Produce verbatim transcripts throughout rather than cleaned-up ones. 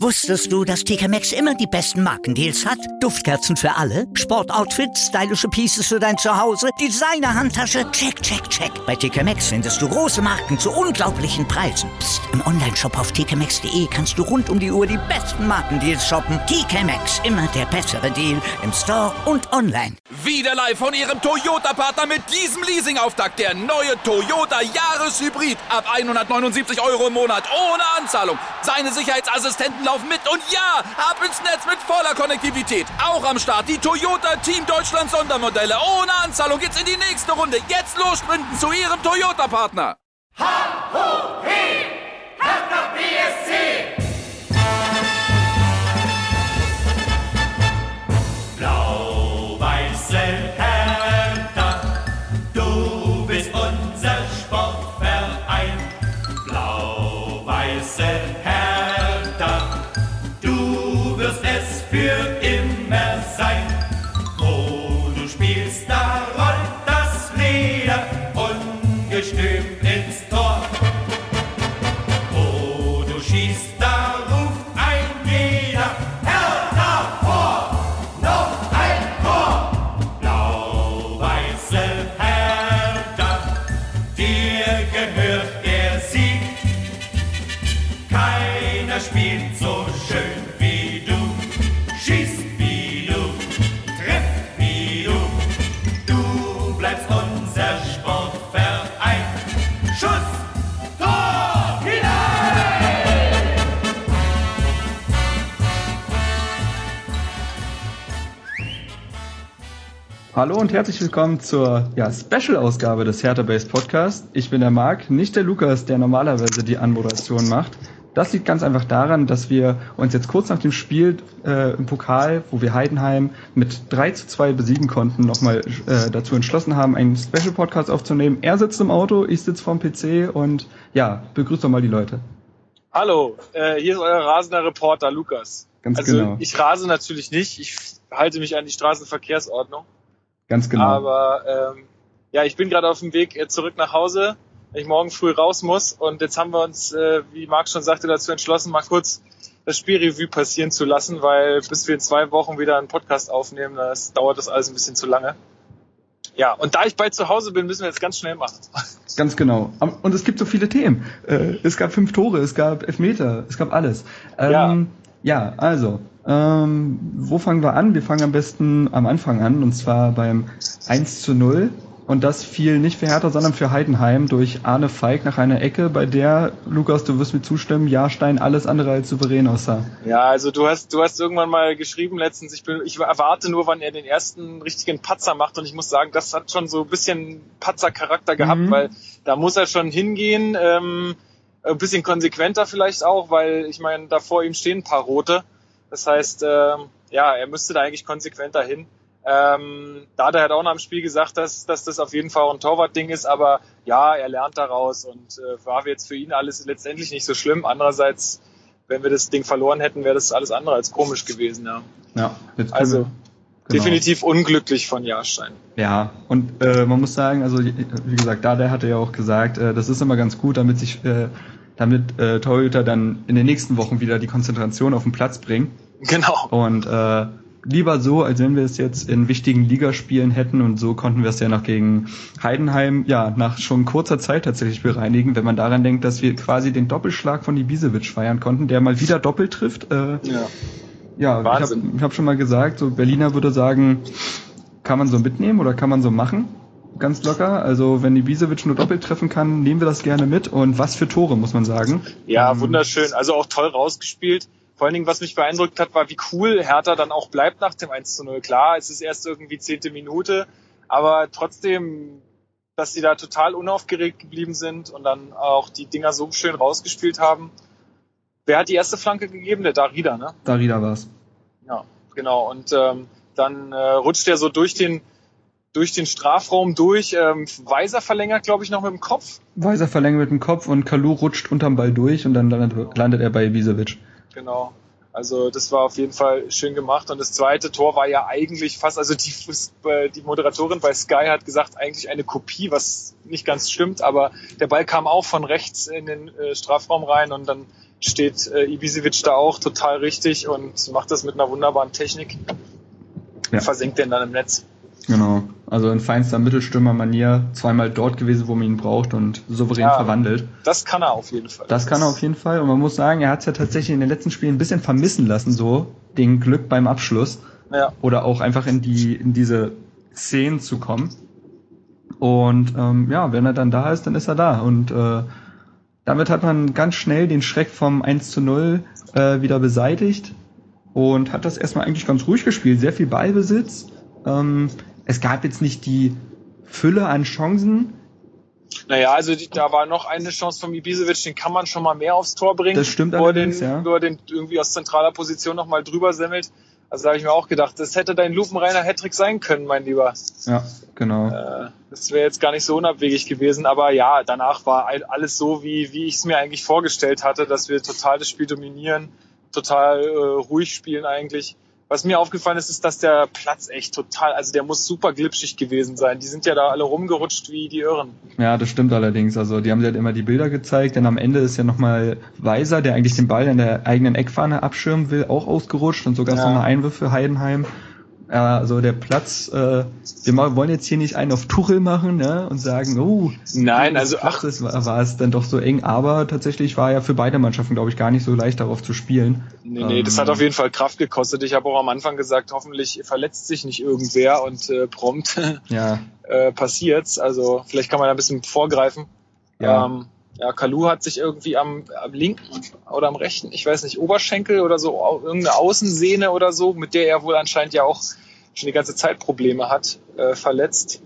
Wusstest du, dass T K Maxx immer die besten Markendeals hat? Duftkerzen für alle, Sportoutfits, stylische Pieces für dein Zuhause, Designer-Handtasche, check, check, check. Bei T K Maxx findest du große Marken zu unglaublichen Preisen. Psst. Im Onlineshop auf t k maxx punkt d e kannst du rund um die Uhr die besten Markendeals shoppen. T K Maxx, immer der bessere Deal im Store und online. Wieder live von Ihrem Toyota-Partner mit diesem Leasing-Auftakt. Der neue Toyota Jahreshybrid. Ab hundertneunundsiebzig Euro im Monat ohne Anzahlung. Seine Sicherheitsassistenten laufen mit und ja, ab ins Netz mit voller Konnektivität. Auch am Start die Toyota Team Deutschland Sondermodelle. Ohne Anzahlung geht's in die nächste Runde. Jetzt los sprinten zu Ihrem Toyota-Partner. H O P Hertha B S C. Blau-weiße Hertha, du bist unser Sportverein. Blau-weiße Hertha, du wirst es für immer sein. Wo du spielst, da rollt das Leder ungestüm ins Tor. Wo du schießt, da ruft ein jeder Hertha vor. Noch ein Tor. Blau-weiße Hertha, dir gehört der Sieg. Keiner spielt so schön wie du, schießt wie du, trifft wie du. Du bleibst unser Sportverein. Schuss, Tor, hinein! Hallo und herzlich willkommen zur ja, Special-Ausgabe des Hertha Base Podcast. Ich bin der Marc, nicht der Lukas, der normalerweise die Anmoderation macht. Das liegt ganz einfach daran, dass wir uns jetzt kurz nach dem Spiel äh, im Pokal, wo wir Heidenheim mit drei zu zwei besiegen konnten, nochmal äh, dazu entschlossen haben, einen Special-Podcast aufzunehmen. Er sitzt im Auto, ich sitze vorm P C und ja, begrüßt doch mal die Leute. Hallo, äh, hier ist euer rasender Reporter Lukas. Ganz also genau. Ich rase natürlich nicht, ich halte mich an die Straßenverkehrsordnung. Ganz genau. Aber ähm, ja, ich bin gerade auf dem Weg äh, zurück nach Hause, weil ich morgen früh raus muss. Und jetzt haben wir uns, äh, wie Marc schon sagte, dazu entschlossen, mal kurz das Spielrevue passieren zu lassen, weil bis wir in zwei Wochen wieder einen Podcast aufnehmen, das dauert das alles ein bisschen zu lange. Ja, und da ich bald zu Hause bin, müssen wir jetzt ganz schnell machen. Ganz genau. Und es gibt so viele Themen. Äh, es gab fünf Tore, es gab Elfmeter, es gab alles. Ähm, ja. ja, also, ähm, wo fangen wir an? Wir fangen am besten am Anfang an, und zwar beim eins zu null. Und das fiel nicht für Hertha, sondern für Heidenheim durch Arne Feig nach einer Ecke, bei der, Lukas, du wirst mir zustimmen, Jahrstein alles andere als souverän aussah. Ja, also du hast du hast irgendwann mal geschrieben letztens, ich bin, ich erwarte nur, wann er den ersten richtigen Patzer macht, und ich muss sagen, das hat schon so ein bisschen Patzer-Charakter gehabt, mhm. weil da muss er schon hingehen, ähm, ein bisschen konsequenter vielleicht auch, weil ich meine, da vor ihm stehen ein paar Rote. Das heißt, ähm, ja, er müsste da eigentlich konsequenter hin. Ähm, da hat er halt auch nach dem Spiel gesagt, dass, dass das auf jeden Fall auch ein Torwartding ist, aber ja, er lernt daraus und äh, war jetzt für ihn alles letztendlich nicht so schlimm. Andererseits, wenn wir das Ding verloren hätten, wäre das alles andere als komisch gewesen. Ja, ja jetzt also wir, genau. definitiv unglücklich von Jahrstein. Ja, und äh, man muss sagen, also wie gesagt, da der hatte ja auch gesagt, äh, das ist immer ganz gut, damit sich äh, damit äh, Torhüter dann in den nächsten Wochen wieder die Konzentration auf den Platz bringen. Genau. Und äh, lieber so, als wenn wir es jetzt in wichtigen Ligaspielen hätten, und so konnten wir es ja noch gegen Heidenheim ja nach schon kurzer Zeit tatsächlich bereinigen, wenn man daran denkt, dass wir quasi den Doppelschlag von Ibisevic feiern konnten, der mal wieder doppelt trifft. Äh, ja, ja Wahnsinn. Ich habe hab schon mal gesagt, so Berliner würde sagen, kann man so mitnehmen oder kann man so machen, ganz locker. Also wenn Ibisevic nur doppelt treffen kann, nehmen wir das gerne mit, und was für Tore, muss man sagen. Ja, ähm, wunderschön, also auch toll rausgespielt. Vor allen Dingen, was mich beeindruckt hat, war, wie cool Hertha dann auch bleibt nach dem eins zu null. Klar, es ist erst irgendwie zehnte Minute, aber trotzdem, dass sie da total unaufgeregt geblieben sind und dann auch die Dinger so schön rausgespielt haben. Wer hat die erste Flanke gegeben? Der Darida, ne? Darida war's. Ja, genau. Und ähm, dann äh, rutscht er so durch den durch den Strafraum durch. Ähm, Weiser verlängert, glaube ich, noch mit dem Kopf. Weiser verlängert mit dem Kopf und Kalou rutscht unterm Ball durch, und dann landet, landet er bei Ibisevic. Genau. Also das war auf jeden Fall schön gemacht. Und das zweite Tor war ja eigentlich fast, also die, die Moderatorin bei Sky hat gesagt, eigentlich eine Kopie, was nicht ganz stimmt, aber der Ball kam auch von rechts in den äh, Strafraum rein, und dann steht äh, Ibisevic da auch total richtig und macht das mit einer wunderbaren Technik. Ja. Versenkt den dann im Netz. Genau, also in feinster Mittelstürmer-Manier, zweimal dort gewesen, wo man ihn braucht und souverän ja, verwandelt. Das kann er auf jeden Fall. Das kann er auf jeden Fall und man muss sagen, er hat es ja tatsächlich in den letzten Spielen ein bisschen vermissen lassen, so den Glück beim Abschluss. Ja. Oder auch einfach in die in diese Szenen zu kommen. Und ähm, ja, wenn er dann da ist, dann ist er da. Und äh, damit hat man ganz schnell den Schreck vom eins zu null äh, wieder beseitigt und hat das erstmal eigentlich ganz ruhig gespielt. Sehr viel Ballbesitz. Ähm, es gab jetzt nicht die Fülle an Chancen. Naja, also die, da war noch eine Chance von Ibisevic, den kann man schon mal mehr aufs Tor bringen. Das stimmt allerdings, allerdings, ja. Wo er den irgendwie aus zentraler Position nochmal drüber semmelt. Also da habe ich mir auch gedacht, das hätte dein lupenreiner Hattrick sein können, mein Lieber. Ja, genau. Äh, das wäre jetzt gar nicht so unabwegig gewesen, aber ja, danach war alles so, wie, wie ich es mir eigentlich vorgestellt hatte, dass wir total das Spiel dominieren, total äh, ruhig spielen eigentlich. Was mir aufgefallen ist, ist, dass der Platz echt total, also der muss super glitschig gewesen sein. Die sind ja da alle rumgerutscht wie die Irren. Ja, das stimmt allerdings. Also die haben halt immer die Bilder gezeigt, denn am Ende ist ja nochmal Weiser, der eigentlich den Ball in der eigenen Eckfahne abschirmen will, auch ausgerutscht und sogar ja. so eine Einwürfe für Heidenheim. Ja, also der Platz, äh, wir wollen jetzt hier nicht einen auf Tuchel machen, ne, und sagen, oh, nein, also ach, ist, war, war es dann doch so eng, aber tatsächlich war ja für beide Mannschaften, glaube ich, gar nicht so leicht darauf zu spielen. Nee, nee, ähm, das hat auf jeden Fall Kraft gekostet. Ich habe auch am Anfang gesagt, hoffentlich verletzt sich nicht irgendwer und äh, prompt ja. äh, passiert's. Also vielleicht kann man da ein bisschen vorgreifen. Ja. Ähm, Ja, Kalu hat sich irgendwie am, am linken oder am rechten, ich weiß nicht, Oberschenkel oder so, irgendeine Außensehne oder so, mit der er wohl anscheinend ja auch schon die ganze Zeit Probleme hat, äh, verletzt.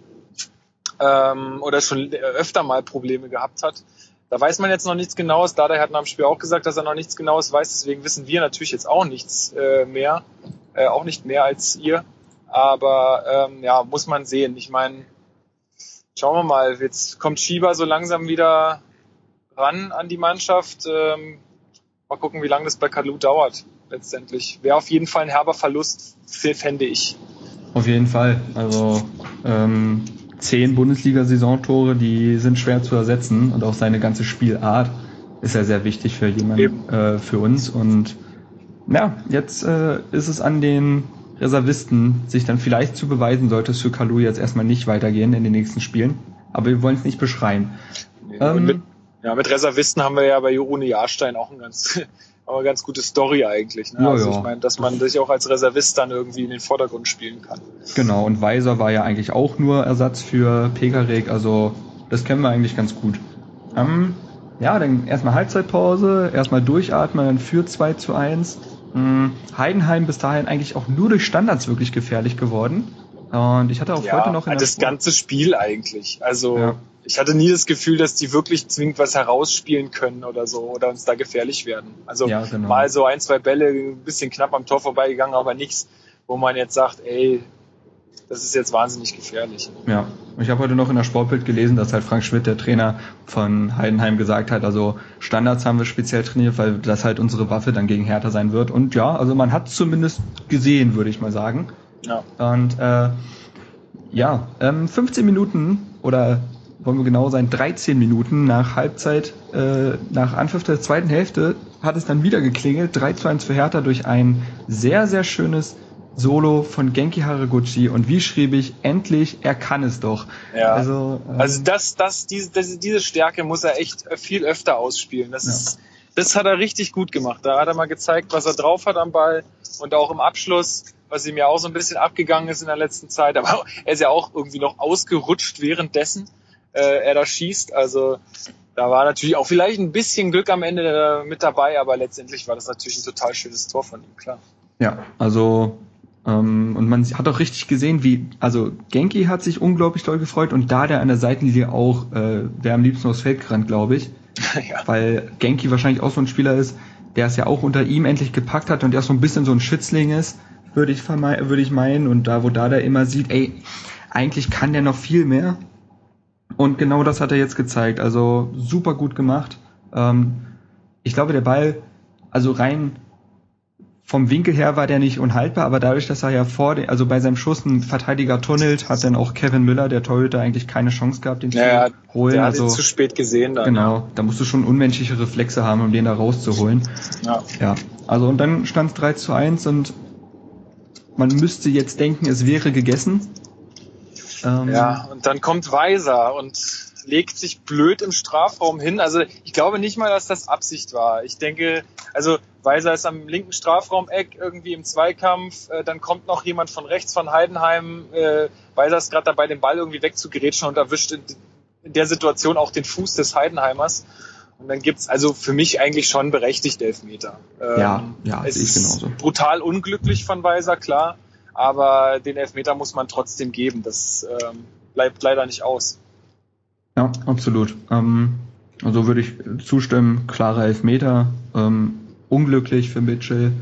Ähm, oder schon öfter mal Probleme gehabt hat. Da weiß man jetzt noch nichts Genaues. Dardai hat nach dem Spiel auch gesagt, dass er noch nichts Genaues weiß. Deswegen wissen wir natürlich jetzt auch nichts äh, mehr. Äh, auch nicht mehr als ihr. Aber ähm, ja, muss man sehen. Ich meine, schauen wir mal. Jetzt kommt Schieber so langsam wieder ran an die Mannschaft. Ähm, mal gucken, wie lange das bei Kalu dauert letztendlich. Wäre auf jeden Fall ein herber Verlust, fände ich. Auf jeden Fall. Also ähm, zehn Bundesliga-Saisontore, die sind schwer zu ersetzen und auch seine ganze Spielart ist ja sehr wichtig für jemanden, äh, für uns. Und ja, jetzt äh, ist es an den Reservisten, sich dann vielleicht zu beweisen, sollte es für Kalu jetzt erstmal nicht weitergehen in den nächsten Spielen. Aber wir wollen es nicht beschreien. Nee, ähm, mit, ja, mit Reservisten haben wir ja bei Rune Jahrstein auch ein ganz, auch eine ganz gute Story eigentlich. Ne? Ja, also ja. ich meine, dass man sich auch als Reservist dann irgendwie in den Vordergrund spielen kann. Genau, und Weiser war ja eigentlich auch nur Ersatz für Pekarek, also das kennen wir eigentlich ganz gut. Ähm, ja, dann erstmal Halbzeitpause, erstmal durchatmen, dann für zwei zu eins. Hm, Heidenheim bis dahin eigentlich auch nur durch Standards wirklich gefährlich geworden. Und ich hatte auch ja, heute noch in der das Sport- ganze Spiel eigentlich. Also ja. ich hatte nie das Gefühl, dass die wirklich zwingend was herausspielen können oder so oder uns da gefährlich werden. Also ja, genau. mal so ein, zwei Bälle, ein bisschen knapp am Tor vorbeigegangen, aber nichts, wo man jetzt sagt, ey, das ist jetzt wahnsinnig gefährlich. Ja, ich habe heute noch in der Sportbild gelesen, dass halt Frank Schmidt, der Trainer von Heidenheim, gesagt hat, also Standards haben wir speziell trainiert, weil das halt unsere Waffe dann gegen Hertha sein wird. Und ja, also man hat zumindest gesehen, würde ich mal sagen. Ja. Und äh, ja, ähm, fünfzehn Minuten oder wollen wir genau sein, dreizehn Minuten nach Halbzeit, äh, nach Anpfiff der zweiten Hälfte hat es dann wieder geklingelt. drei zu eins für Hertha durch ein sehr, sehr schönes Solo von Genki Haraguchi. Und wie schrieb ich, endlich, er kann es doch. Ja. Also, ähm, also das, das, diese, das, diese Stärke muss er echt viel öfter ausspielen. Das Ja. ist, das hat er richtig gut gemacht. Da hat er mal gezeigt, was er drauf hat am Ball und auch im Abschluss, was ihm ja auch so ein bisschen abgegangen ist in der letzten Zeit. Aber er ist ja auch irgendwie noch ausgerutscht währenddessen äh, er da schießt. Also da war natürlich auch vielleicht ein bisschen Glück am Ende äh, mit dabei, aber letztendlich war das natürlich ein total schönes Tor von ihm, klar. Ja, also ähm, und man hat auch richtig gesehen, wie, also Genki hat sich unglaublich doll gefreut und da der an der Seitenlinie auch, äh, wäre am liebsten aufs Feld gerannt, glaube ich. Ja. Weil Genki wahrscheinlich auch so ein Spieler ist, der es ja auch unter ihm endlich gepackt hat und der so ein bisschen so ein Schützling ist, würde ich verme- würde ich meinen. Und da, wo da der immer sieht, ey, eigentlich kann der noch viel mehr. Und genau das hat er jetzt gezeigt. Also super gut gemacht. Ähm, ich glaube, der Ball, also rein vom Winkel her war der nicht unhaltbar, aber dadurch, dass er ja vor, den, also bei seinem Schuss einen Verteidiger tunnelt, hat dann auch Kevin Müller, der Torhüter, eigentlich keine Chance gehabt, den ja, zu holen. Der hat also, ihn zu spät gesehen dann. Genau, ja. da musst du schon unmenschliche Reflexe haben, um den da rauszuholen. Ja. Ja, also und dann stand es drei zu eins und man müsste jetzt denken, es wäre gegessen. Ähm, ja, und dann kommt Weiser und legt sich blöd im Strafraum hin. Also ich glaube nicht mal, dass das Absicht war. Ich denke, also Weiser ist am linken Strafraumeck irgendwie im Zweikampf, äh, dann kommt noch jemand von rechts von Heidenheim, äh, Weiser ist gerade dabei, den Ball irgendwie wegzugrätschen und erwischt in, in der Situation auch den Fuß des Heidenheimers. Und dann gibt's also für mich eigentlich schon berechtigte Elfmeter. Ähm, ja, ja, es sehe ich genauso. ist brutal unglücklich von Weiser, klar, aber den Elfmeter muss man trotzdem geben. Das ähm, bleibt leider nicht aus. Ja, absolut. Ähm, also würde ich zustimmen, klarer Elfmeter, ähm, unglücklich für Mitchell.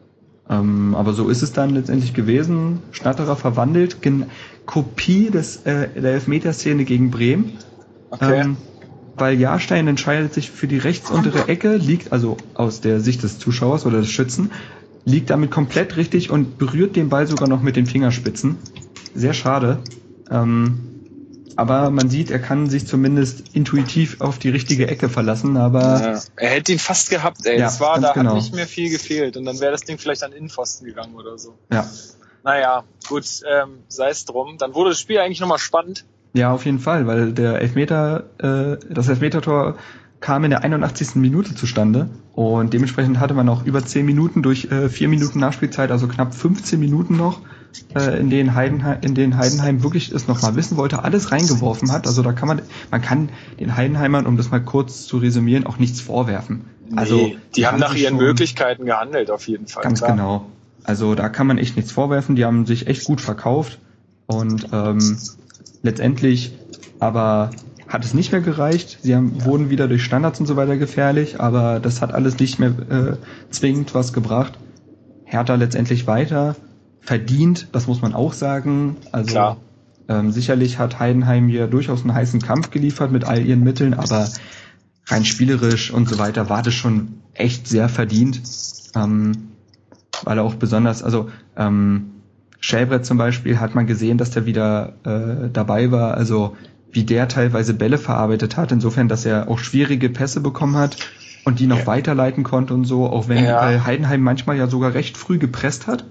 Ähm, aber so ist es dann letztendlich gewesen. Schnatterer verwandelt, Gen- Kopie des, äh, der Elfmeterszene gegen Bremen. Okay. Ähm, weil Jahrstein entscheidet sich für die rechtsuntere Ecke, liegt also aus der Sicht des Zuschauers oder des Schützen, liegt damit komplett richtig und berührt den Ball sogar noch mit den Fingerspitzen. Sehr schade. Ähm, aber man sieht, er kann sich zumindest intuitiv auf die richtige Ecke verlassen, aber... Ja, er hätte ihn fast gehabt, ey. Ja, das war, da genau. hat nicht mehr viel gefehlt und dann wäre das Ding vielleicht an Innenpfosten gegangen oder so. Ja. Naja, gut, ähm, sei es drum. Dann wurde das Spiel eigentlich nochmal spannend. Ja, auf jeden Fall, weil der Elfmeter, äh, das Elfmetertor kam in der einundachtzigsten Minute zustande und dementsprechend hatte man auch über zehn Minuten durch äh, vier Minuten Nachspielzeit, also knapp fünfzehn Minuten noch, äh, in denen Heidenheim, in denen Heidenheim wirklich es nochmal wissen wollte, alles reingeworfen hat. Also da kann man, man kann den Heidenheimern, um das mal kurz zu resümieren, auch nichts vorwerfen. Also Nee, die, die haben nach sich ihren schon, Möglichkeiten gehandelt, auf jeden Fall. Ganz klar. genau. Also da kann man echt nichts vorwerfen. Die haben sich echt gut verkauft und ähm, letztendlich aber hat es nicht mehr gereicht. Sie haben, wurden wieder durch Standards und so weiter gefährlich, aber das hat alles nicht mehr äh, zwingend was gebracht. Hertha letztendlich weiter, verdient, das muss man auch sagen. Also Klar. Ähm, sicherlich hat Heidenheim hier durchaus einen heißen Kampf geliefert mit all ihren Mitteln, aber rein spielerisch und so weiter war das schon echt sehr verdient. Ähm, weil er auch besonders, also ähm, Schellbrett zum Beispiel hat man gesehen, dass der wieder äh, dabei war, also wie der teilweise Bälle verarbeitet hat, insofern, dass er auch schwierige Pässe bekommen hat und die noch ja. weiterleiten konnte und so, auch wenn ja. äh, Heidenheim manchmal ja sogar recht früh gepresst hat.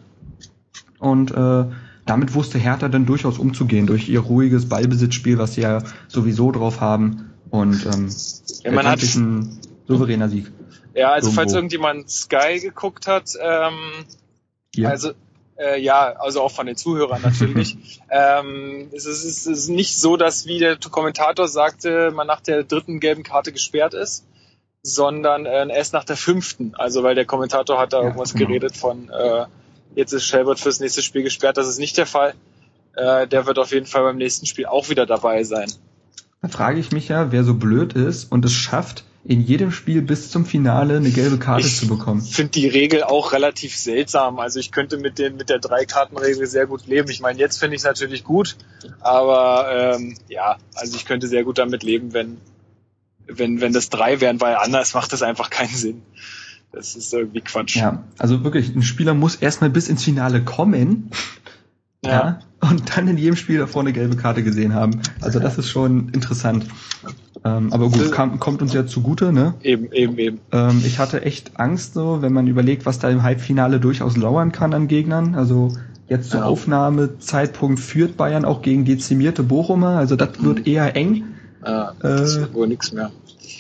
Und äh, damit wusste Hertha dann durchaus umzugehen, durch ihr ruhiges Ballbesitzspiel, was sie ja sowieso drauf haben. Und ähm, ja, man hat ein souveräner Sieg. Ja, also Irgendwo. falls irgendjemand Sky geguckt hat, ähm, Ja. also Äh, ja, also auch von den Zuhörern natürlich. ähm, es, ist, es ist nicht so, dass, wie der Kommentator sagte, man nach der dritten gelben Karte gesperrt ist, sondern äh, erst nach der fünften. Also weil der Kommentator hat da Ja, irgendwas genau. geredet von, äh, jetzt ist Schellbrett fürs nächste Spiel gesperrt. Das ist nicht der Fall. Äh, der wird auf jeden Fall beim nächsten Spiel auch wieder dabei sein. Da frage ich mich ja, wer so blöd ist und es schafft, in jedem Spiel bis zum Finale eine gelbe Karte Ich zu bekommen. Ich finde die Regel auch relativ seltsam. Also ich könnte mit den mit der Drei-Karten-Regel sehr gut leben. Ich meine, jetzt finde ich es natürlich gut, aber ähm, ja, also ich könnte sehr gut damit leben, wenn wenn wenn das drei wären, weil anders macht das einfach keinen Sinn. Das ist irgendwie Quatsch. Ja, also wirklich, ein Spieler muss erstmal bis ins Finale kommen, ja. Ja. und dann in jedem Spiel davor eine gelbe Karte gesehen haben. Also das ist schon interessant. Ähm, aber gut, kam, kommt uns ja zugute, ne? Eben, eben, eben. Ähm, ich hatte echt Angst so, wenn man überlegt, was da im Halbfinale durchaus lauern kann an Gegnern. Also jetzt zum Ja. Aufnahmezeitpunkt führt Bayern auch gegen dezimierte Bochumer. Also das wird eher eng. Ja, das Äh, wird wohl nichts mehr.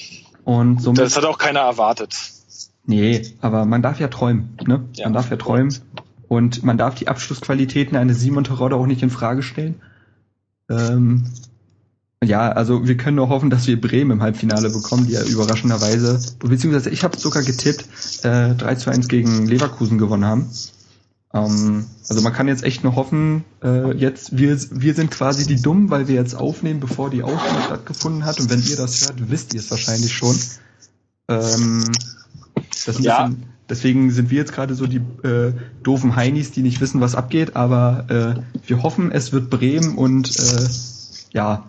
Und somit, Das hat auch keiner erwartet. nee, aber man darf ja träumen, ne? Ja. Man darf ja träumen. Und man darf die Abschlussqualitäten eines Simon Terodde auch nicht in Frage stellen. Ähm, ja, also wir können nur hoffen, dass wir Bremen im Halbfinale bekommen, die ja überraschenderweise, beziehungsweise ich habe sogar getippt, äh, drei zu eins gegen Leverkusen gewonnen haben. Ähm, also man kann jetzt echt nur hoffen, äh, jetzt, wir, wir sind quasi die Dummen, weil wir jetzt aufnehmen, bevor die Aufnahme stattgefunden hat. Und wenn ihr das hört, wisst ihr es wahrscheinlich schon. Ähm, das ist ein Ja. bisschen, deswegen sind wir jetzt gerade so die äh, doofen Heinis, die nicht wissen, was abgeht. Aber äh, wir hoffen, es wird Bremen und äh, ja,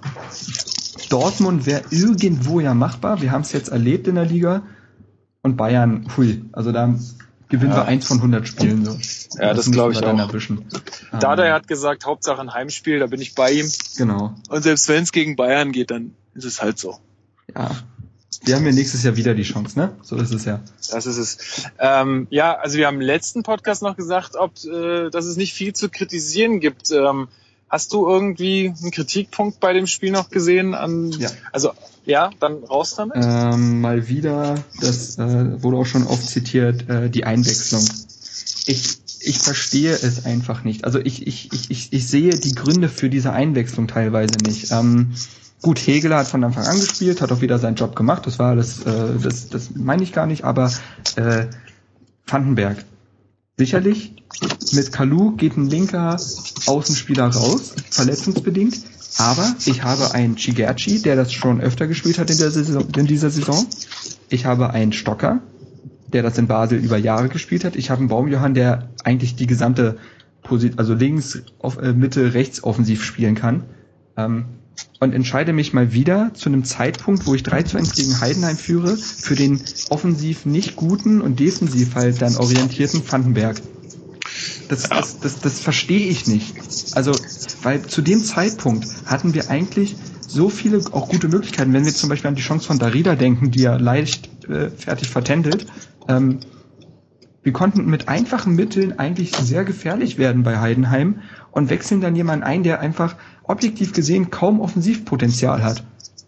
Dortmund wäre irgendwo ja machbar. Wir haben es jetzt erlebt in der Liga. Und Bayern, hui, also da gewinnen Ja. wir eins von hundert Spielen. So. Ja, das glaube ich müssen wir dann auch. erwischen. Dardai Ähm, hat gesagt, Hauptsache ein Heimspiel, da bin ich bei ihm. Genau. Und selbst wenn es gegen Bayern geht, dann ist es halt so. Ja. Wir haben ja nächstes Jahr wieder die Chance, ne? So ist es ja. Das ist es. Ähm, ja, also wir haben im letzten Podcast noch gesagt, ob, äh, dass es nicht viel zu kritisieren gibt. Ähm, hast du irgendwie einen Kritikpunkt bei dem Spiel noch gesehen? An, Ja. Also, ja, dann raus damit. Ähm, mal wieder, das äh, wurde auch schon oft zitiert, äh, die Einwechslung. Ich, ich verstehe es einfach nicht. Also ich, ich, ich, ich, ich sehe die Gründe für diese Einwechslung teilweise nicht. Ähm, gut, Hegeler hat von Anfang an gespielt, hat auch wieder seinen Job gemacht, das war alles, äh, das, das meine ich gar nicht, aber äh, Vandenberg. Sicherlich, mit Kalou geht ein linker Außenspieler raus, verletzungsbedingt, aber ich habe einen Cigerci, der das schon öfter gespielt hat in, der Saison, in dieser Saison. Ich habe einen Stocker, der das in Basel über Jahre gespielt hat. Ich habe einen Baumjohann, der eigentlich die gesamte Position, also links, auf, äh, Mitte, rechts offensiv spielen kann. Ähm, und entscheide mich mal wieder zu einem Zeitpunkt, wo ich drei zu eins gegen Heidenheim führe, für den offensiv nicht guten und defensiv halt dann orientierten Vandenberg. Das, das, das, das verstehe ich nicht. Also, weil zu dem Zeitpunkt hatten wir eigentlich so viele auch gute Möglichkeiten, wenn wir zum Beispiel an die Chance von Darida denken, die ja leicht äh, fertig vertändelt. Ähm, wir konnten mit einfachen Mitteln eigentlich sehr gefährlich werden bei Heidenheim und wechseln dann jemanden ein, der einfach objektiv gesehen kaum Offensivpotenzial hat.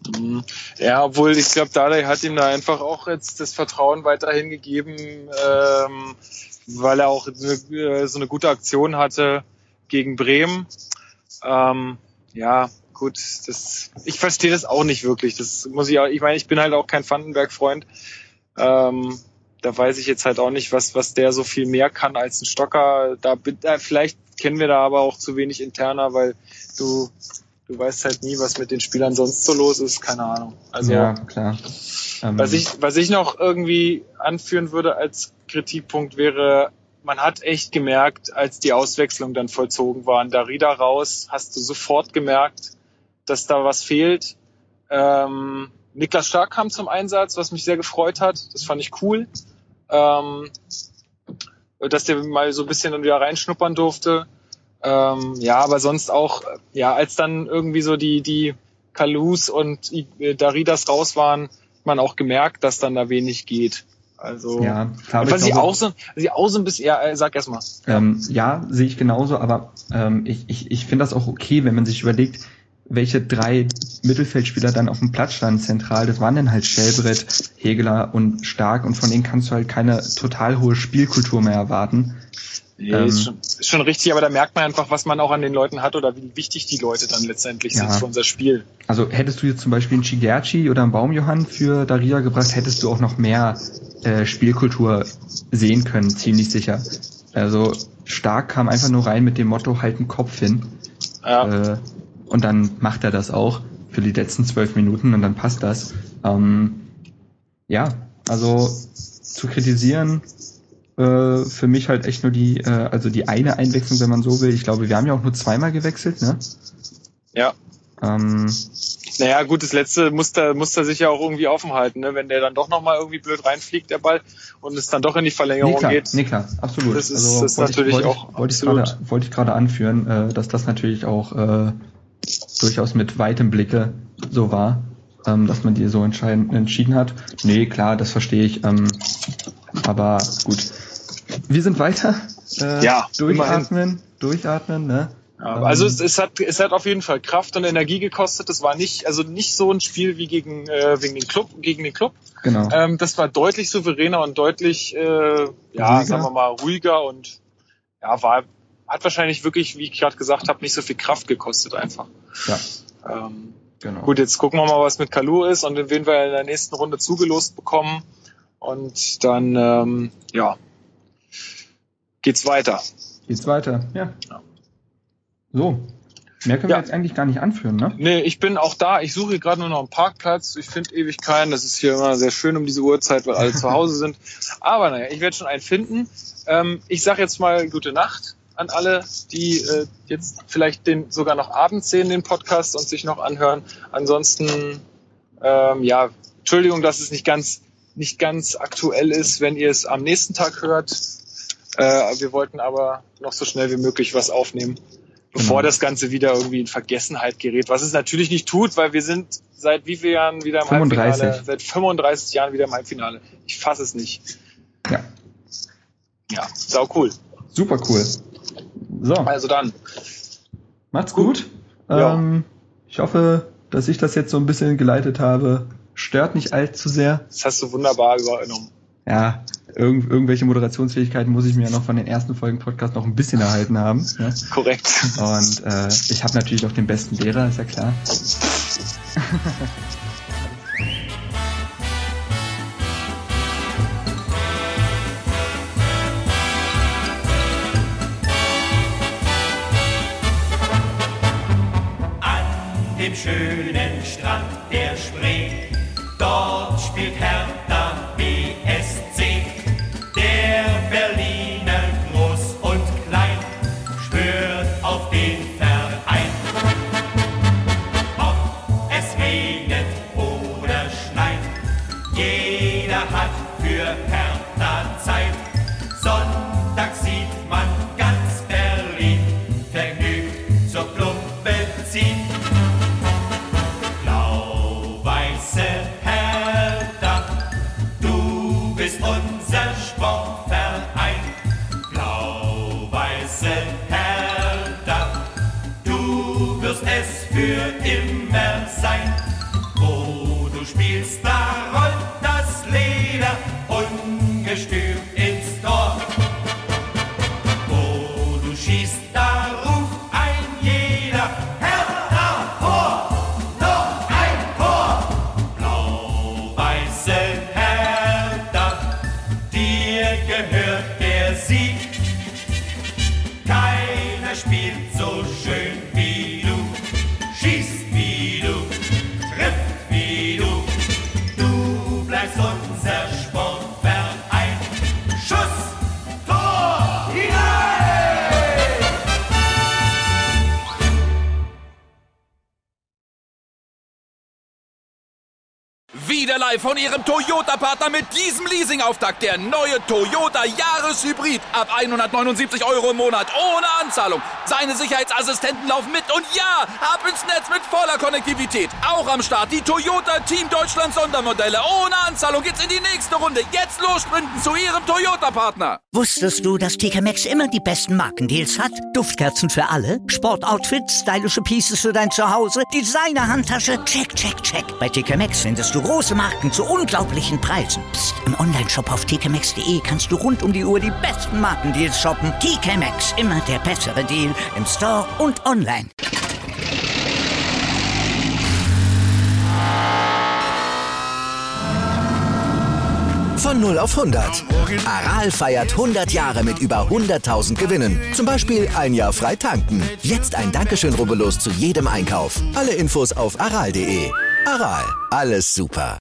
Ja, obwohl ich glaube, Dardai hat ihm da einfach auch jetzt das Vertrauen weiterhin gegeben, ähm, weil er auch eine, so eine gute Aktion hatte gegen Bremen. Ähm, ja, gut, das, ich verstehe das auch nicht wirklich. Das muss ich auch, ich meine, ich bin halt auch kein Vandenberg-Freund. Ähm, da weiß ich jetzt halt auch nicht, was, was der so viel mehr kann als ein Stocker. Da, da vielleicht kennen wir da aber auch zu wenig interner, weil du, du weißt halt nie, was mit den Spielern sonst so los ist. Keine Ahnung. Also, ja, klar. Ähm, was ich, was ich noch irgendwie anführen würde als Kritikpunkt wäre, man hat echt gemerkt, als die Auswechslung dann vollzogen waren, Darida raus, hast du sofort gemerkt, dass da was fehlt. Ähm, Niklas Stark kam zum Einsatz, was mich sehr gefreut hat. Das fand ich cool. Ähm, dass der mal so ein bisschen dann wieder reinschnuppern durfte. Ähm, ja, aber sonst auch, ja, als dann irgendwie so die, die Kalous und Daridas raus waren, hat man auch gemerkt, dass dann da wenig geht. Also, ja, klar, was ich sie glaube, auch so, sie auch so ein bisschen, ja, sag erst mal. Ähm, ja, sehe ich genauso, aber ähm, ich, ich, ich finde das auch okay, wenn man sich überlegt, welche drei Mittelfeldspieler dann auf dem Platz standen zentral. Das waren dann halt Schellbrett, Hegeler und Stark und von denen kannst du halt keine total hohe Spielkultur mehr erwarten. Nee, ähm, ist, schon, ist schon richtig, aber da merkt man einfach, was man auch an den Leuten hat oder wie wichtig die Leute dann letztendlich Ja. sind für unser Spiel. Also hättest du jetzt zum Beispiel einen Cigerci oder einen Baumjohann für Darida gebracht, hättest du auch noch mehr äh, Spielkultur sehen können, ziemlich sicher. Also Stark kam einfach nur rein mit dem Motto, halt den Kopf hin. Ja. Äh, und dann macht er das auch für die letzten zwölf Minuten und dann passt das. Ähm, ja, also zu kritisieren, äh, für mich halt echt nur die, äh, also die eine Einwechslung, wenn man so will. Ich glaube, wir haben ja auch nur zweimal gewechselt, ne? Ja. Ähm, Naja, gut, das letzte muss da, muss da sich ja auch irgendwie offen halten, ne? Wenn der dann doch nochmal irgendwie blöd reinfliegt, der Ball, und es dann doch in die Verlängerung nee, klar, geht. nee, klar, absolut. Das ist, also, das ist wollte natürlich ich, wollte auch ich, wollte ich absolut. gerade, wollte ich gerade anführen, äh, dass das natürlich auch äh, durchaus mit weitem Blicke so war, ähm, dass man die so entscheiden, entschieden hat. Nee, klar, das verstehe ich. Ähm, aber gut. Wir sind weiter. Äh, Ja, durchatmen, immerhin. durchatmen, ne? Ja, Ähm, also es, es hat es hat auf jeden Fall Kraft und Energie gekostet. Das war nicht also nicht so ein Spiel wie gegen äh, wegen den Club gegen den Club. Genau. Ähm, das war deutlich souveräner und deutlich äh, ja Ruhiger. sagen wir mal ruhiger und ja war hat wahrscheinlich wirklich, wie ich gerade gesagt habe, nicht so viel Kraft gekostet einfach. Ja, Ähm, genau. Gut, jetzt gucken wir mal, was mit Kalou ist und wen wir in der nächsten Runde zugelost bekommen. Und dann, ähm, ja, geht's weiter. Geht's weiter, ja. Ja. So. Mehr können Ja. wir jetzt eigentlich gar nicht anführen, ne? Nee, ich bin auch da. Ich suche hier gerade nur noch einen Parkplatz. Ich finde ewig keinen. Das ist hier immer sehr schön um diese Uhrzeit, weil alle zu Hause sind. Aber naja, ich werde schon einen finden. Ähm, ich sage jetzt mal gute Nacht an alle, die äh, jetzt vielleicht den sogar noch abends sehen, den Podcast, und sich noch anhören. Ansonsten, ähm, ja, Entschuldigung, dass es nicht ganz nicht ganz aktuell ist, wenn ihr es am nächsten Tag hört. Äh, wir wollten aber noch so schnell wie möglich was aufnehmen, bevor genau. das Ganze wieder irgendwie in Vergessenheit gerät. Was es natürlich nicht tut, weil wir sind seit wie vielen Jahren wieder im fünfunddreißig. Halbfinale? Seit fünfunddreißig Jahren wieder im Halbfinale. Ich fasse es nicht. Ja. Ja, sau cool. Super cool. So. Also dann. Macht's gut. gut. Ja. Ähm, ich hoffe, dass ich das jetzt so ein bisschen geleitet habe. Stört nicht allzu sehr. Das hast du wunderbar übernommen. Ja, irgend, irgendwelche Moderationsfähigkeiten muss ich mir ja noch von den ersten Folgen Podcast noch ein bisschen erhalten haben. Ne? Korrekt. Und äh, ich habe natürlich auch den besten Lehrer, ist ja klar. An dem schönen Strand der Spree, dort spielt Hertha B S C. Der Berliner Groß und Klein schwört auf den Verein. Ob es regnet oder schneit, jeder hat für Hertha Zeit. Sonntag sieht man ganz Berlin vergnügt zur Plumpe ziehen. Blau-weiße Hertha, du bist unser Sportverein. Blau-weiße Hertha, du wirst es für immer sein. Wo du spielst, da rollt das Leder ungestüm ins Tor. Wo du schießt, da ruft ein jeder Hertha vor, noch ein Tor. Blau-weiße Hertha, dir gehört der Sieg. Keiner spielt so schön wie du, schießt wie du, trifft wie du. Du bleibst unser Sportverein. Schuss, Tor, hinein! Wieder live von Ihrem Toyota-Partner mit diesem Leasing-Auftakt. Der neue Toyota Jahreshybrid. Ab hundertneunundsiebzig Euro im Monat. Ohne Anzahlung. Seine Sicherheitsassistenten laufen mit. Und ja, ab ins Netz mit voller Konnektivität. Auch am Start die Toyota Team Deutschland Sondermodelle. Ohne Anzahlung geht's in die nächste Runde. Jetzt los sprinten zu Ihrem Toyota-Partner. Wusstest du, dass T K Maxx immer die besten Markendeals hat? Duftkerzen für alle, Sportoutfits, stylische Pieces für dein Zuhause, Designer-Handtasche, check, check, check. Bei T K Maxx findest du große Marken zu unglaublichen Preisen. Psst. Im Onlineshop auf t k maxx punkt de kannst du rund um die Uhr die besten Markendeals shoppen. T K Maxx, immer der bessere Deal im Store und online. Von null auf hundert. Aral feiert hundert Jahre mit über hunderttausend Gewinnen. Zum Beispiel ein Jahr frei tanken. Jetzt ein Dankeschön, rubbellos zu jedem Einkauf. Alle Infos auf aral punkt de. Aral, alles super.